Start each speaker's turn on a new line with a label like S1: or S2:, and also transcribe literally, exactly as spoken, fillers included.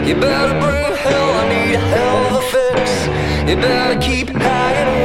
S1: You better bring hell, I need a hell of a fix. You better keep hanging